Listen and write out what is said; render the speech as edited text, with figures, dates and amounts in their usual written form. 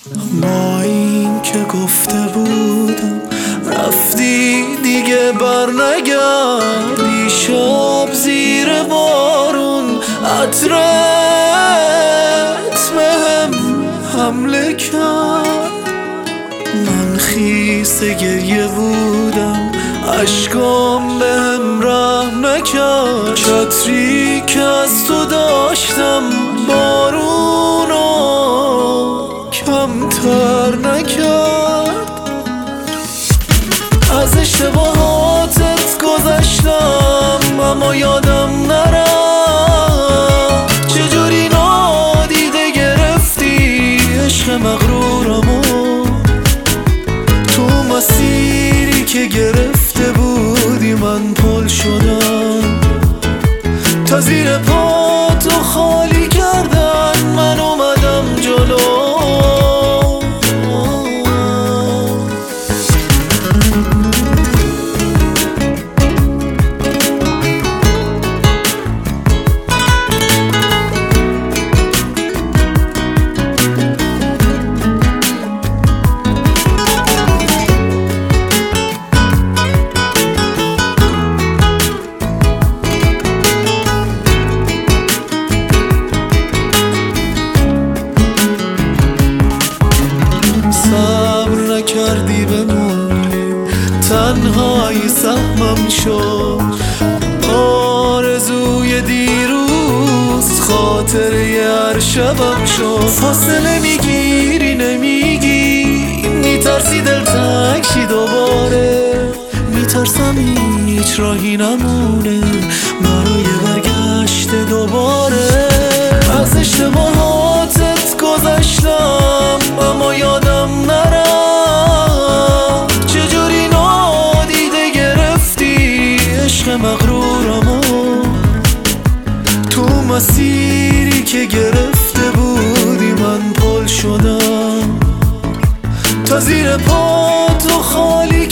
با این که گفته بودم رفتی دیگه برنگردی. شب زیر بارون عطرت بهم حمله کرد. من خیس گریه بودم اشکام بهم رحم نکرد. چتری که از تو داشتم بارونو کمتر نکرد. از اشتباهاتت گذشتم اما یادم نرفت. چجوری نادیده گرفتی عشق مغرورمو. تو مسیری که گرفته بودی من پل شدم. تا زیر پا تو خالی کردن من اومدم جلو. صبر نکردی بمونی تنهایی سهمم شد. آرزوی دیروز خاطره هر شبم شد. فاصله میگیری نمیگی میترسی دل تنگ شی دوباره. میترسم هیچ راهی نمونه برای برگشت دوباره. از اشتباهاتت گذشتم اما یادم نرفت. چجوری نادیده گرفتی عشق مغرورمو. تو مسیری که گرفته بودی من پل شدم. تا زیر پا تو خالی